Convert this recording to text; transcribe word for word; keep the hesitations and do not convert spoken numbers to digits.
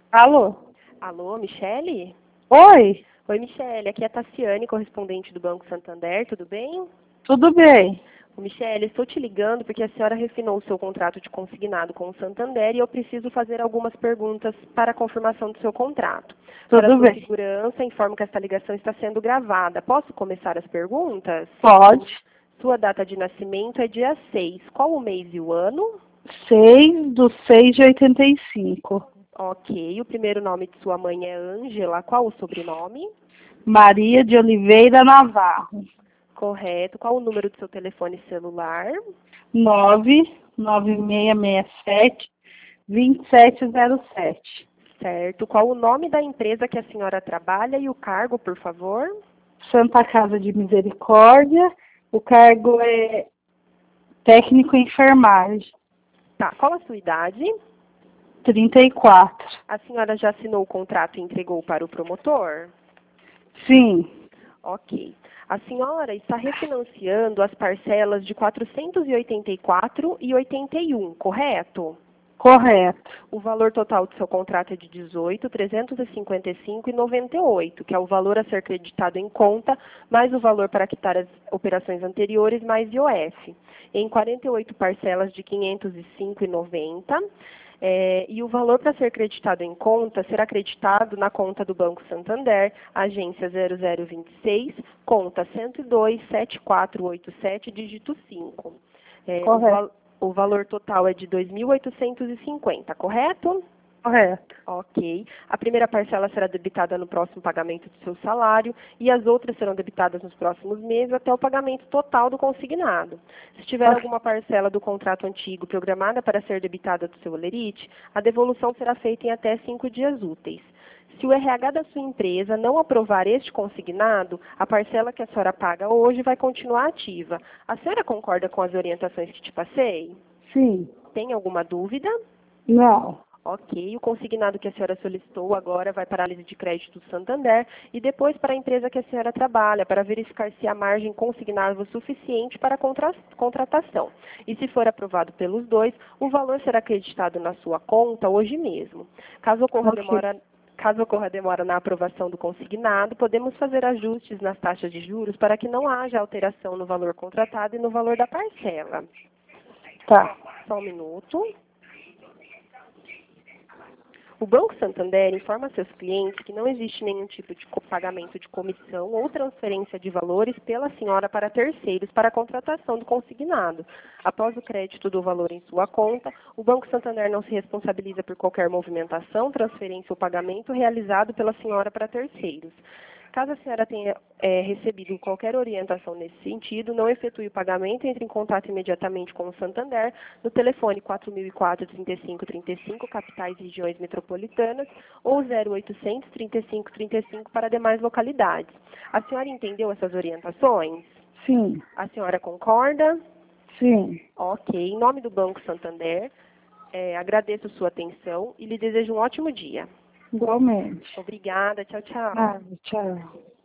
Alô? Alô, Michele? Oi, Oi, Michele. Aqui é a Tassiane, correspondente do Banco Santander. Tudo bem? tudo bem? Ô, Michele, estou te ligando porque a senhora refinou o seu contrato de consignado com o Santander e eu preciso fazer algumas perguntas para a confirmação do seu contrato. Para Tudo sua bem. segurança, informo que esta ligação está sendo gravada. Posso começar as perguntas? Pode. Sua data de nascimento é dia seis. Qual o mês e o ano? seis do seis de oitenta e cinco. Ok. O primeiro nome de sua mãe é Ângela. Qual o sobrenome? Maria de Oliveira Navarro. Correto. Qual o número do seu telefone celular? nove nove seis seis sete, dois sete zero sete. Certo. Qual o nome da empresa que a senhora trabalha e o cargo, por favor? Santa Casa de Misericórdia. O cargo é técnico em enfermagem. Tá. Qual a sua idade? trinta e quatro. A senhora já assinou o contrato e entregou para o promotor? Sim, Ok. A senhora está refinanciando as parcelas de quatrocentos e oitenta e quatro reais e oitenta e um, correto? correto. O valor total do seu contrato é de dezoito mil trezentos e cinquenta e cinco reais e noventa e oito, que é o valor a ser creditado em conta, mais o valor para quitar as operações anteriores, mais I O F. Em quarenta e oito parcelas de quinhentos e cinco reais e noventa centavos. É, e o valor para ser creditado em conta será creditado na conta do Banco Santander, agência zero zero dois seis, conta cento e dois, setenta e quatro oitenta e sete, dígito cinco. É, o, Correto. val o valor total é de dois mil oitocentos e cinquenta, correto? Correto. Ok. A primeira parcela será debitada no próximo pagamento do seu salário e as outras serão debitadas nos próximos meses até o pagamento total do consignado. Se tiver Ok. alguma parcela do contrato antigo programada para ser debitada do seu holerite, a devolução será feita em até cinco dias úteis. Se o R H da sua empresa não aprovar este consignado, a parcela que a senhora paga hoje vai continuar ativa. A senhora concorda com as orientações que te passei? Sim. Tem alguma dúvida? Não. Ok, o consignado que a senhora solicitou agora vai para a análise de crédito do Santander e depois para a empresa que a senhora trabalha, para verificar se há margem consignável suficiente para a contra contratação. E se for aprovado pelos dois, o valor será acreditado na sua conta hoje mesmo. Caso ocorra Ok. demora Caso ocorra demora na aprovação do consignado, podemos fazer ajustes nas taxas de juros para que não haja alteração no valor contratado e no valor da parcela. Tá. Só um minuto. O Banco Santander informa a seus clientes que não existe nenhum tipo de pagamento de comissão ou transferência de valores pela senhora para terceiros para a contratação do consignado. Após o crédito do valor em sua conta, o Banco Santander não se responsabiliza por qualquer movimentação, transferência ou pagamento realizado pela senhora para terceiros. Caso a senhora tenha é, recebido qualquer orientação nesse sentido, não efetue o pagamento, entre em contato imediatamente com o Santander no telefone quatro mil e quatro, trinta e cinco trinta e cinco, capitais e regiões metropolitanas, ou zero oitocentos, trinta e cinco trinta e cinco para demais localidades. A senhora entendeu essas orientações? Sim. A senhora concorda? Sim. Ok. Em nome do Banco Santander, é, agradeço sua atenção e lhe desejo um ótimo dia. Igualmente. Obrigada. Tchau, tchau. Ah, tchau.